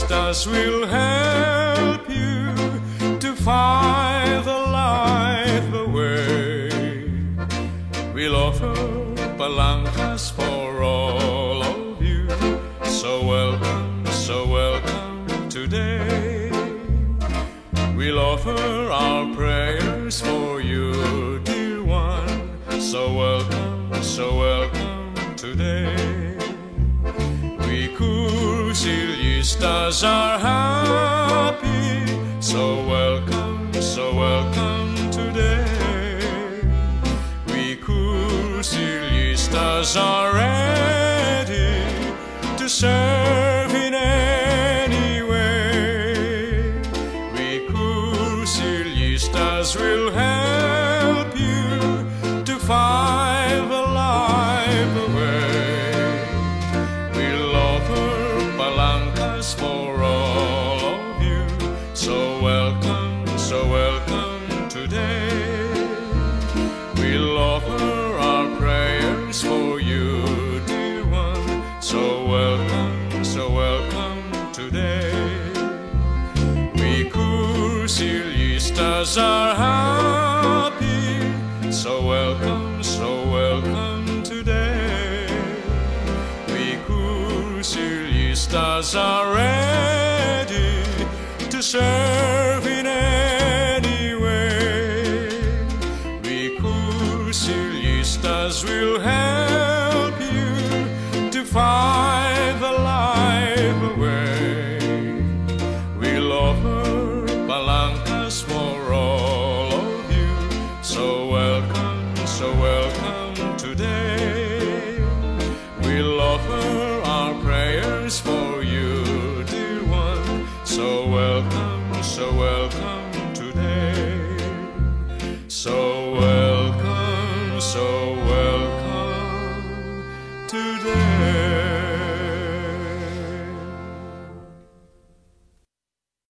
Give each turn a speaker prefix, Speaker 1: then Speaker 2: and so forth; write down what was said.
Speaker 1: Eullistas will help you to find the life away. We'll offer palancas for all of you. So welcome today. We'll offer our prayers for you, dear one. So welcome today. We Cursillistas are happy. So welcome today. We Cursillistas are ready to serve in any way. We Cursillistas will help you to find the life away. We'll offer palancas for all of you. So welcome today. We'll offer our prayers for you, dear one. So welcome today. We Cursillistas are happy. So welcome today. We Cursillistas are ready to serve in any way. We Cursillistas will help you to find the life away. We'll offer palancas for all of you. So welcome today. We'll offer our prayers for you, dear one. So welcome